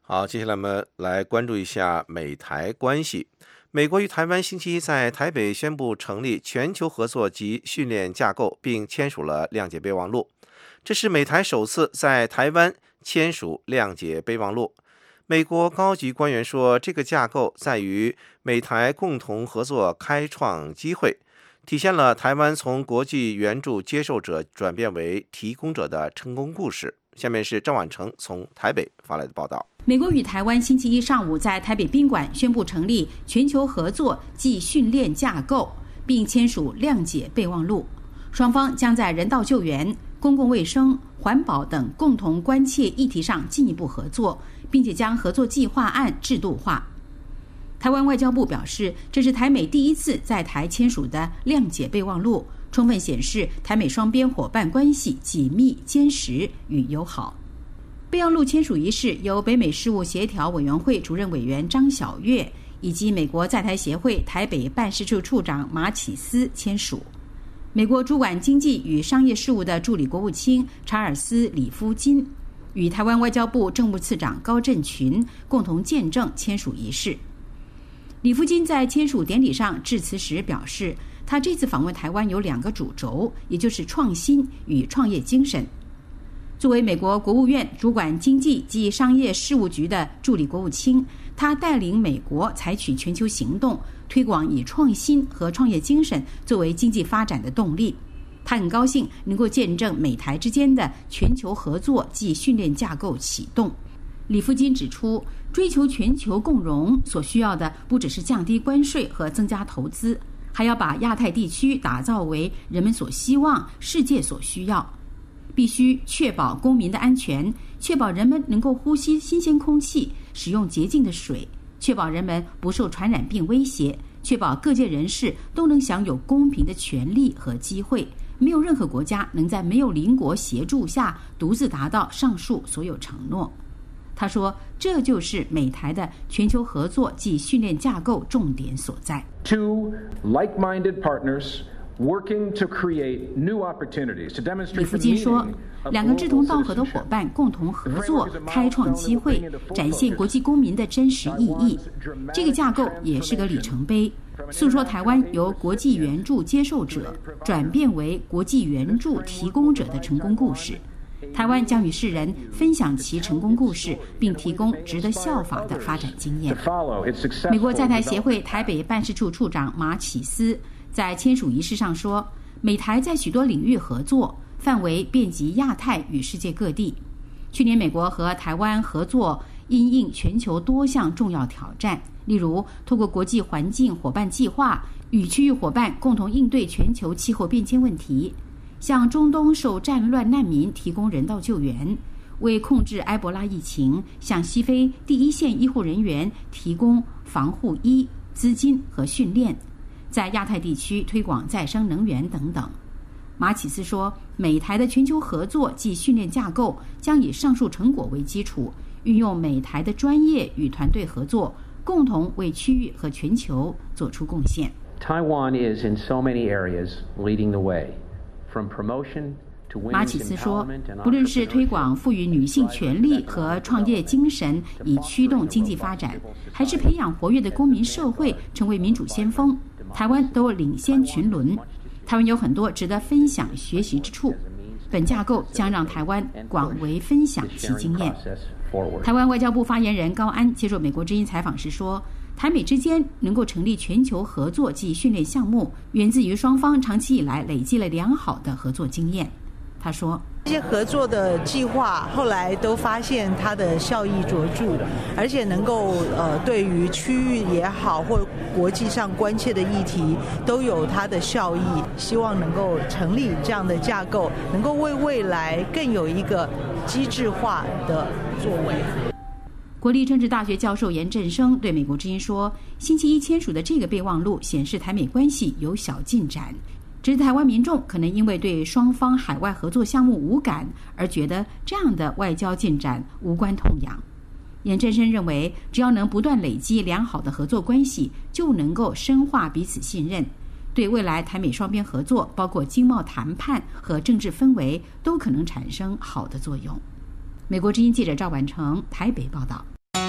好，接下来我们来关注一下美台关系。美国与台湾星期一在台北宣布成立全球合作及训练架构，并签署了谅解备忘录。这是美台首次在台湾签署谅解备忘录。美国高级官员说，这个架构在于美台共同合作开创机会，体现了台湾从国际援助接受者转变为提供者的成功故事。下面是张婉成从台北发来的报道。 美国与台湾星期一上午在台北宾馆宣布成立全球合作暨训练架构，并签署谅解备忘录。双方将在人道救援、公共卫生、环保等共同关切议题上进一步合作，并且将合作计划案制度化。台湾外交部表示，这是台美第一次在台签署的谅解备忘录，充分显示台美双边伙伴关系紧密、坚实与友好。备忘录签署仪式由北美事务协调委员会主任委员张晓月以及美国在台协会台北办事处处长马启思签署。美国主管经济与商业事务的助理国务卿查尔斯·里夫金与台湾外交部政务次长高振群共同见证签署仪式。李夫金在签署典礼上致辞时表示，他这次访问台湾有两个主轴，也就是创新与创业精神。作为美国国务院主管经济及商业事务局的助理国务卿，他带领美国采取全球行动，推广以创新和创业精神作为经济发展的动力。他很高兴能够见证美台之间的全球合作暨训练架构启动。李夫金指出，追求全球共荣所需要的不只是降低关税和增加投资，还要把亚太地区打造为人们所希望、世界所需要。必须确保公民的安全，确保人们能够呼吸新鲜空气，使用洁净的水，确保人们不受传染病威胁，确保各界人士都能享有公平的权利和机会。没有任何国家能在没有邻国协助下独自达到上述所有承诺。他说，这就是美台的全球合作及训练架构重点所在。 Two like-minded partners working to create new opportunities to demonstrate 李福金说，两个志同道合的伙伴共同合作，开创机会，展现国际公民的真实意义。这个架构也是个里程碑，诉说台湾由国际援助接受者转变为国际援助提供者的成功故事。台湾将与世人分享其成功故事，并提供值得效法的发展经验。美国在台协会台北办事处处长马启思在签署仪式上说，美台在许多领域合作，范围遍及亚太与世界各地。去年美国和台湾合作因应全球多项重要挑战，例如透过国际环境伙伴计划与区域伙伴共同应对全球气候变迁问题，向中东受战乱难民提供人道救援，为控制埃博拉疫情向西非第一线医护人员提供防护衣、资金和训练，在亚太地区推广再生能源等等。马启思说，美台的全球合作及训练架构将以上述成果为基础，运用美台的专业与团队合作，共同为区域和全球做出贡献。 Taiwan is in so many areas leading the way, from promotion to women's 马启思说， empowerment and 不论是推广赋予女性权利和创业精神以驱动经济发展，还是培养活跃的公民社会成为民主先锋，台湾都领先群伦。台湾有很多值得分享学习之处，本架构将让台湾广为分享其经验。台湾外交部发言人高安接受美国之音采访时说，台美之间能够成立全球合作及训练项目，源自于双方长期以来累积了良好的合作经验。他说， 这些合作的计划后来都发现它的效益卓著，而且能够呃对于区域也好或国际上关切的议题都有它的效益。希望能够成立这样的架构，能够为未来更有一个机制化的作为。 国立政治大学教授严振声对美国之音说，星期一签署的这个备忘录显示台美关系有小进展，只是台湾民众可能因为对双方海外合作项目无感，而觉得这样的外交进展无关痛痒。严振声认为，只要能不断累积良好的合作关系，就能够深化彼此信任，对未来台美双边合作，包括经贸谈判和政治氛围，都可能产生好的作用。美国之音记者赵婉成台北报道。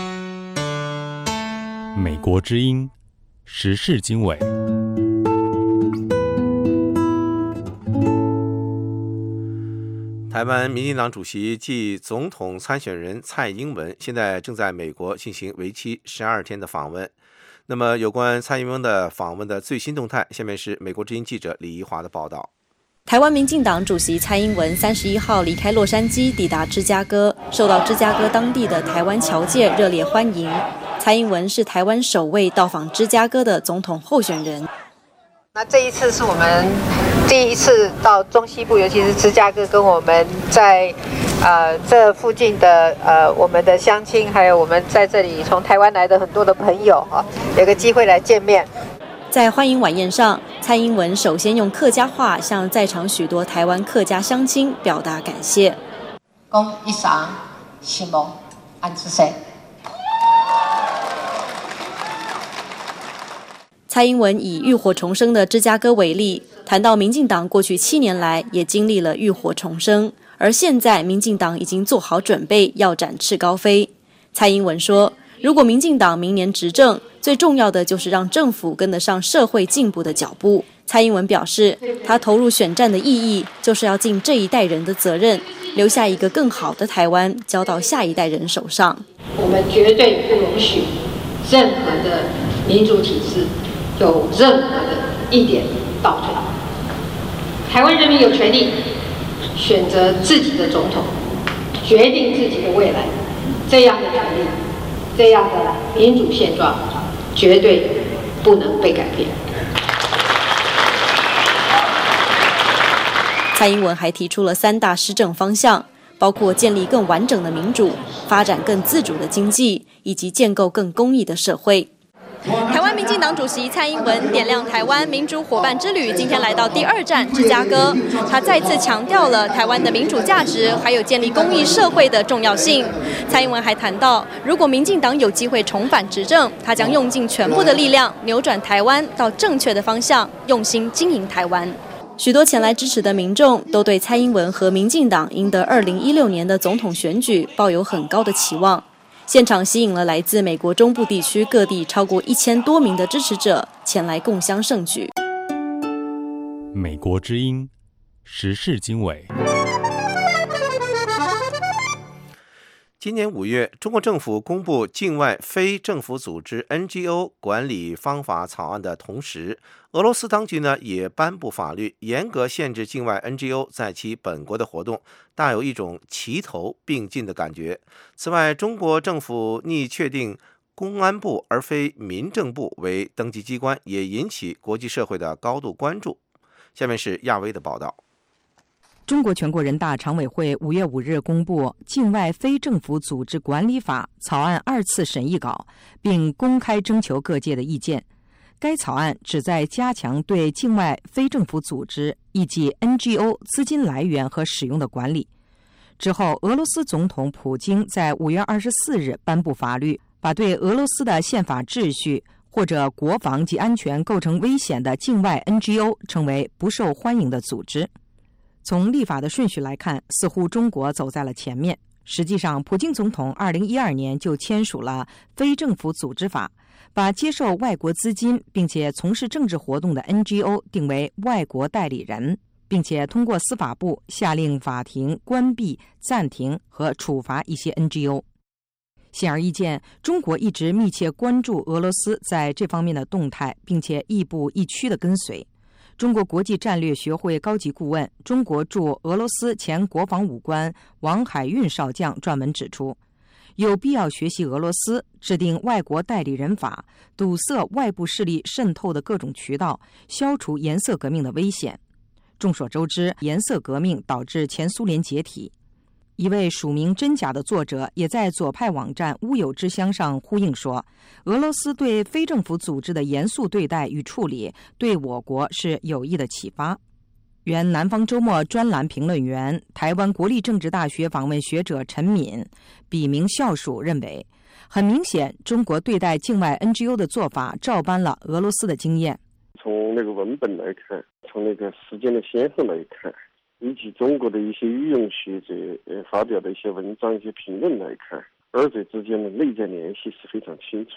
美国之音时事经纬。 台湾民进党主席暨总统参选人蔡英文现在正在美国进行为期十二天的访问。那么，有关蔡英文的访问的最新动态，下面是美国之音记者李怡华的报道。 台湾民进党主席蔡英文三十一号离开洛杉矶，抵达芝加哥，受到芝加哥当地的台湾侨界热烈欢迎。蔡英文是台湾首位到访芝加哥的总统候选人。 那这一次是我们第一次到中西部，尤其是芝加哥，跟我们在呃这附近的呃我们的乡亲，还有我们在这里从台湾来的很多的朋友啊，有个机会来见面。 在欢迎晚宴上，蔡英文首先用客家话向在场许多台湾客家乡亲表达感谢。 恭一裳喜蒙安之岁。 蔡英文以浴火重生的芝加哥为例，谈到民进党过去七年来也经历了浴火重生，而现在民进党已经做好准备要展翅高飞。蔡英文说，如果民进党明年执政，最重要的就是让政府跟得上社会进步的脚步。蔡英文表示，他投入选战的意义就是要尽这一代人的责任，留下一个更好的台湾交到下一代人手上。 我们绝对不容许任何的民主体制有任何的一点倒退。台湾人民有权利选择自己的总统，决定自己的未来，这样的权利，这样的民主现状绝对不能被改变。 蔡英文还提出了三大施政方向，包括建立更完整的民主、发展更自主的经济，以及建构更公益的社会。台湾民进党主席蔡英文点亮台湾民主伙伴之旅，今天来到第二站芝加哥。他再次强调了台湾的民主价值，还有建立公益社会的重要性。蔡英文还谈到，如果民进党有机会重返执政，他将用尽全部的力量扭转台湾到正确的方向，用心经营台湾。许多前来支持的民众都对蔡英文和民进党赢得二零一六年的总统选举抱有很高的期望。现场吸引了来自美国中部地区各地超过一千多名的支持者前来共襄盛举。 美国之音时事经纬。 今年五月，中国政府公布境外非政府组织 N G O 管理方法草案的同时，俄罗斯当局呢也颁布法律，严格限制境外 N G O 在其本国的活动，大有一种齐头并进的感觉。此外，中国政府拟确定公安部而非民政部为登记机关，也引起国际社会的高度关注。下面是亚威的报道。 中国全国人大常委会五月五日公布《境外非政府组织管理法》草案二次审议稿，并公开征求各界的意见。该草案旨在加强对境外非政府组织以及 N G O 资金来源和使用的管理。之后，俄罗斯总统普京在五月二十四日颁布法律，把对俄罗斯的宪法秩序或者国防及安全构成危险的境外 N G O 称为不受欢迎的组织。从立法的顺序来看，似乎中国走在了前面。实际上，普京总统二零一二年就签署了非政府组织法，把接受外国资金并且从事政治活动的 N G O 定为外国代理人，并且通过司法部下令法庭关闭、暂停和处罚一些 N G O。显而易见，中国一直密切关注俄罗斯在这方面的动态，并且亦步亦趋地跟随。中国国际战略学会高级顾问、中国驻俄罗斯前国防武官王海运少将撰文指出，有必要学习俄罗斯，制定外国代理人法，堵塞外部势力渗透的各种渠道，消除颜色革命的危险。众所周知，颜色革命导致前苏联解体。一位署名真假的作者也在左派网站乌有之乡上呼应说，俄罗斯对非政府组织的严肃对待与处理对我国是有益的启发。原南方周末专栏评论员、台湾国立政治大学访问学者陈敏笔名校属认为，很明显中国对待境外 N G O 的做法照搬了俄罗斯的经验。 从那个文本来看，从那个时间的先后来看，以及中国的一些御用学者呃发表的一些文章、一些评论来看，二者之间的内在联系是非常清楚的。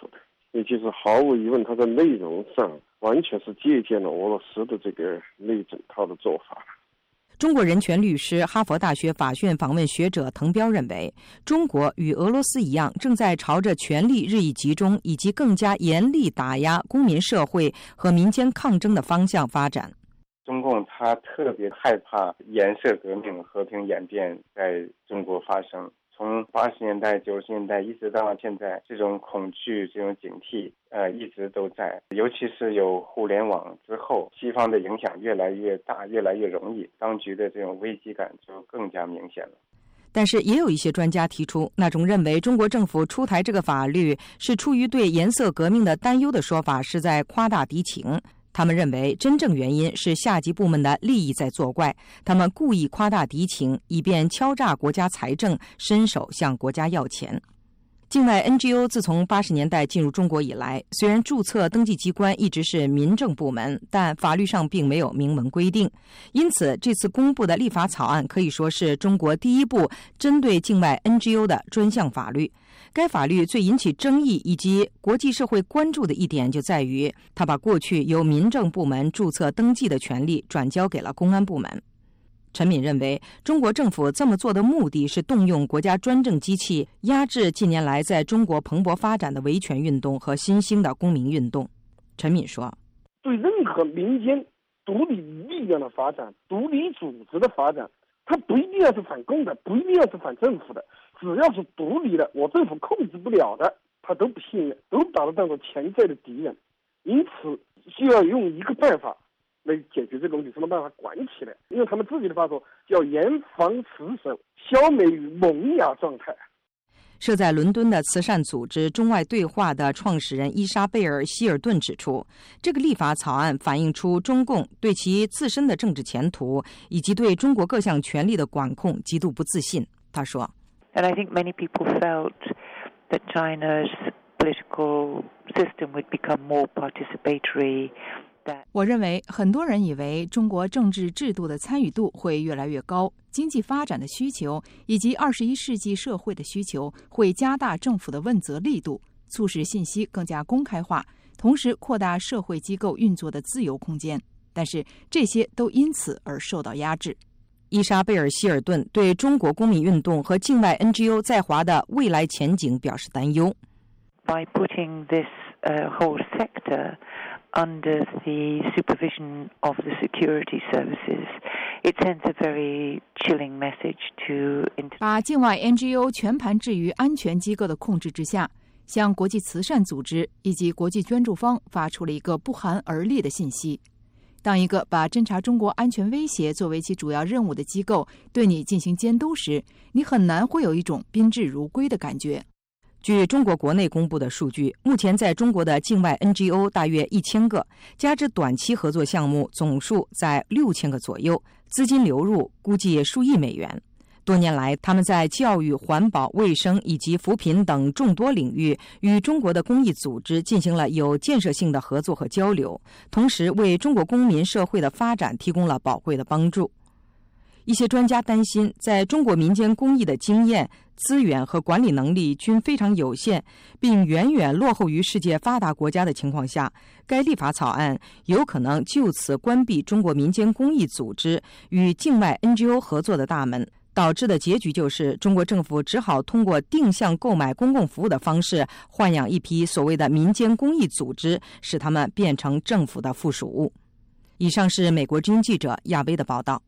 也就是毫无疑问，它在内容上完全是借鉴了俄罗斯的这个那一整套的做法。 中国人权律师、哈佛大学法学院访问学者滕彪认为，中国与俄罗斯一样，正在朝着权力日益集中以及更加严厉打压公民社会和民间抗争的方向发展。 中共他特别害怕颜色革命和平演变在中国发生。从八十年代、九十年代一直到现在，这种恐惧、这种警惕，呃，一直都在。尤其是有互联网之后，西方的影响越来越大，越来越容易，当局的这种危机感就更加明显了。 但是也有一些专家提出，那种认为中国政府出台这个法律是出于对颜色革命的担忧的说法，是在夸大敌情。他们认为真正原因是下级部门的利益在作怪，他们故意夸大敌情，以便敲诈国家财政，伸手向国家要钱。境外 N G O 自从八十年代进入中国以来，虽然注册登记机关一直是民政部门，但法律上并没有明文规定。因此，这次公布的立法草案可以说是中国第一部针对境外 N G O 的专项法律。该法律最引起争议以及国际社会关注的一点就在于，它把过去由民政部门注册登记的权利转交给了公安部门。陈敏认为，中国政府这么做的目的是动用国家专政机器，压制近年来在中国蓬勃发展的维权运动和新兴的公民运动。陈敏说， 对任何民间独立力量的发展、独立组织的发展，它不一定要是反共的，不一定要是反政府的，只要是独立的，我政府控制不了的，他都不信任，都把它当作潜在的敌人。因此需要用一个办法来解决这个问题，什么办法？管起来，用他们自己的话说，叫严防死守，消弭于萌芽状态。 设在伦敦的慈善组织中外对话的创始人伊莎贝尔·希尔顿指出，这个立法草案反映出中共对其自身的政治前途以及对中国各项权力的管控极度不自信。他说 And I think many people felt that China's political system would become more participatory. 我认为很多人以为中国政治制度的参与度会越来越高，经济发展的需求以及二十一世纪社会的需求会加大政府的问责力度，促使信息更加公开化，同时扩大社会机构运作的自由空间。但是这些都因此而受到压制。 伊莎贝尔·希尔顿对中国公民运动和境外 N G O 在华的未来前景表示担忧。 By putting this uh, whole sector under the supervision of the security services, it sends a very chilling message to... 把境外 N G O 全盘置于安全机构的控制之下，向国际慈善组织以及国际捐助方发出了一个不寒而栗的信息。当一个把侦查中国安全威胁作为其主要任务的机构对你进行监督时，你很难会有一种宾至如归的感觉。 据中国国内公布的数据，目前在中国的境外 N G O 大约一千个，加之短期合作项目总数在六千个左右，资金流入估计数亿美元。多年来，他们在教育、环保、卫生以及扶贫等众多领域与中国的公益组织进行了有建设性的合作和交流，同时为中国公民社会的发展提供了宝贵的帮助。一些专家担心，在中国民间公益的经验、资源和管理能力均非常有限，并远远落后于世界发达国家的情况下，该立法草案有可能就此关闭中国民间公益组织与境外 N G O 合作的大门，导致的结局就是中国政府只好通过定向购买公共服务的方式豢养一批所谓的民间公益组织，使他们变成政府的附属物。以上是美国之音记者亚薇的报道。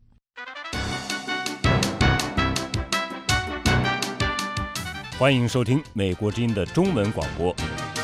欢迎收听美国之音的中文广播。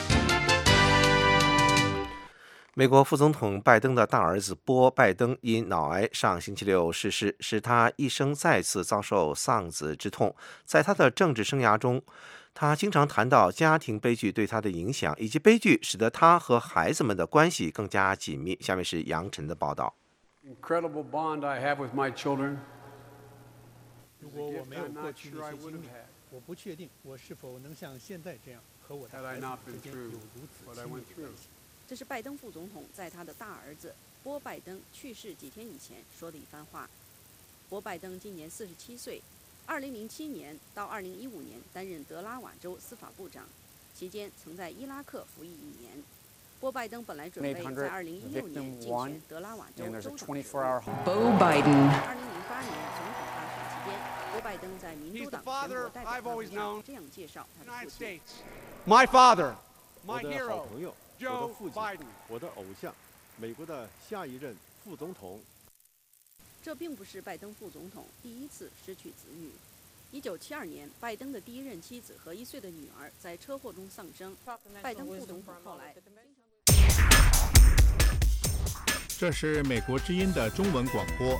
美国副总统拜登的大儿子波·拜登因脑癌上星期六逝世，使他一生再次遭受丧子之痛。在他的政治生涯中，他经常谈到家庭悲剧对他的影响，以及悲剧使得他和孩子们的关系更加紧密。下面是杨晨的报道。 Incredible bond I have with my children. 如果我没有过去那些经历，我不确定我是否能像现在这样和我的孩子之间有如此亲密的关系。 这是拜登副总统在他的大儿子波·拜登去世几天以前说的一番话。波·拜登今年四十七岁，二零零七年到二零一五年担任德拉瓦州司法部长， 期间曾在伊拉克服役一年。波拜登本来准备在二零一六年竞选德拉瓦州州长的职位。 Bo Biden。 二零零八年总统大选期间，波拜登在民主党全国代表大会上这样介绍他的父亲 ：My father, 我 my 的好 hero, 朋友，我的 Joe 父亲 Biden， 我的偶像，美国的下一任副总统。 这并不是拜登副总统第一次失去子女。一九七二年，拜登的第一任妻子和一岁的女儿在车祸中丧生。拜登副总统后来。 这是美国之音的中文广播。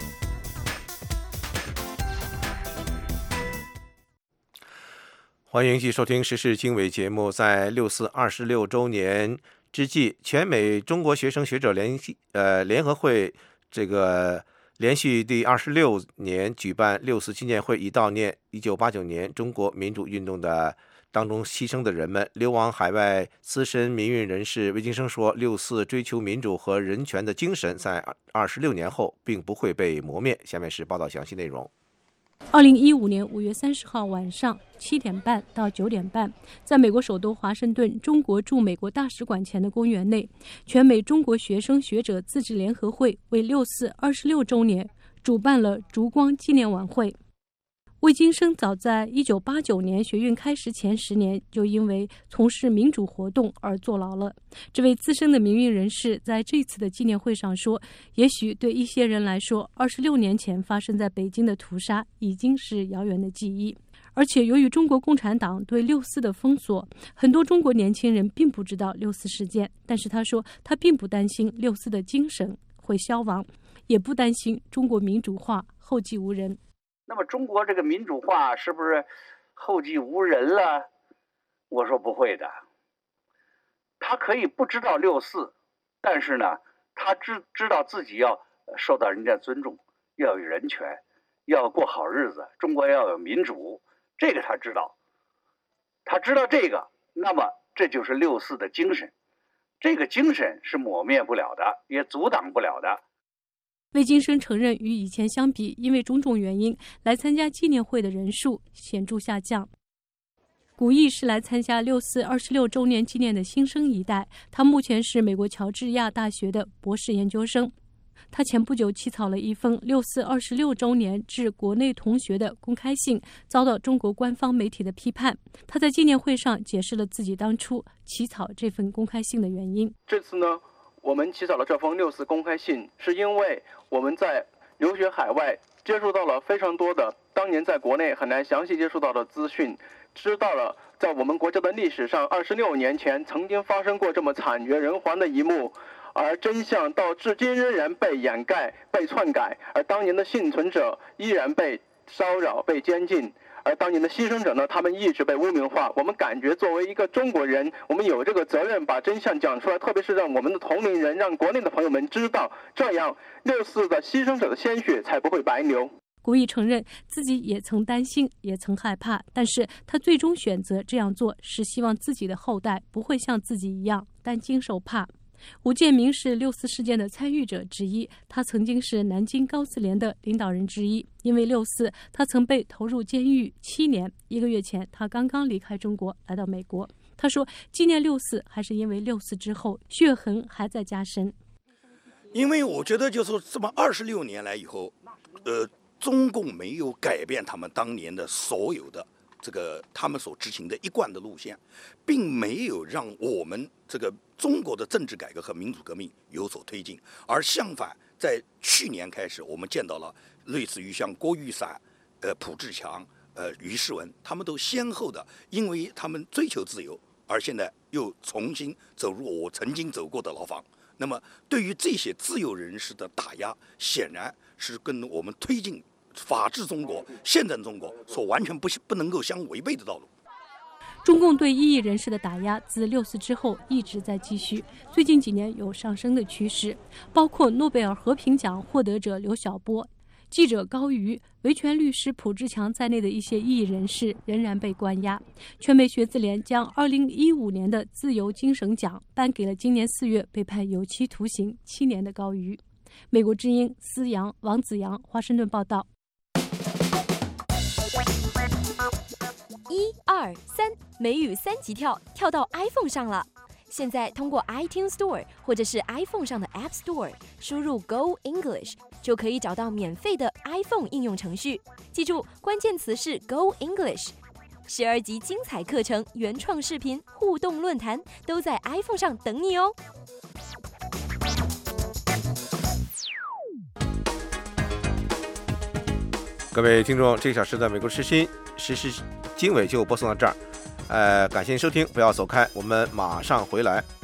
欢迎继续收听时事经纬节目。在六四二十六周年之际，全美中国学生学者联呃联合会这个连续第二十六年举办六四纪念会，以悼念一九八九年中国民主运动的当中牺牲的人们。流亡海外资深民运人士魏京生说，六四追求民主和人权的精神在二十六年后并不会被磨灭。下面是报道详细内容。 二零一五年五月三十号晚上七点半到九点半，在美国首都华盛顿中国驻美国大使馆前的公园内，全美中国学生学者自治联合会为六四二十六周年主办了烛光纪念晚会。魏京生早在一九八九年学运开始前十年就因为从事民主活动而坐牢了。这位资深的民运人士在这次的纪念会上说，也许对一些人来说，二十六年前发生在北京的屠杀已经是遥远的记忆。而且由于中国共产党对六四的封锁，很多中国年轻人并不知道六四事件。但是他说，他并不担心六四的精神会消亡，也不担心中国民主化后继无人。 那么中国这个民主化是不是后继无人了？我说不会的。他可以不知道六四，但是呢，他知知道自己要受到人家尊重，要有人权，要过好日子，中国要有民主，这个他知道。他知道这个，那么这就是六四的精神。这个精神是抹灭不了的，也阻挡不了的。 魏京生承认，与以前相比，因为种种原因，来参加纪念会的人数显著下降。古毅是来参加六四二十六周年纪念的新生一代，他目前是美国乔治亚大学的博士研究生。他前不久起草了一封六四二十六周年致国内同学的公开信，遭到中国官方媒体的批判。他在纪念会上解释了自己当初起草这份公开信的原因。 这次呢，我们起草了这封六四公开信，是因为我们在留学海外接触到了非常多的当年在国内很难详细接触到的资讯，知道了在我们国家的历史上二十六年前曾经发生过这么惨绝人寰的一幕，而真相到至今仍然被掩盖、被篡改，而当年的幸存者依然被骚扰、被监禁，而当年的牺牲者呢，他们一直被污名化。我们感觉作为一个中国人，我们有这个责任把真相讲出来，特别是让我们的同龄人、让国内的朋友们知道，这样六四的牺牲者的鲜血才不会白流。 古毅承认自己也曾担心，也曾害怕，但是他最终选择这样做，是希望自己的后代不会像自己一样担惊受怕。吴建民是六四事件的参与者之一，他曾经是南京高四联的领导人之一。因为六四，他曾被投入监狱七年。一个月前，他刚刚离开中国，来到美国。他说，纪念六四还是因为六四之后血痕还在加深。 因为我觉得就是这么二十六年来以后，呃，中共没有改变他们当年的所有的这个他们所执行的一贯的路线，并没有让我们这个中国的政治改革和民主革命有所推进，而相反，在去年开始，我们见到了类似于像郭玉伞、呃蒲志强、呃于世文，他们都先后的因为他们追求自由，而现在又重新走入我曾经走过的牢房。那么，对于这些自由人士的打压，显然是跟我们推进法治中国、现代中国所完全不不能够相违背的道路。 中共对异议人士的打压自六四之后一直在继续，最近几年有上升的趋势，包括诺贝尔和平奖获得者刘晓波、记者高瑜、维权律师蒲志强在内的一些异议人士仍然被关押。全美学子联将二零一五年的自由精神奖颁给了今年四月被判有期徒刑七年的高瑜。美国之音思阳、王子阳，华盛顿报道。 一二三， 美语三级跳跳到 iPhone 上了。现在通过 iTunes Store 或者是 iPhone 上的 App Store 输入 Go English 就可以找到免费的 iPhone 应用程序。记住，关键词是 Go English。十二集精彩课程、原创视频、互动论坛都在 iPhone 上等你哦。 各位听众，这个小时的美国时新时事经纬就播送到这儿。呃，感谢收听，不要走开，我们马上回来。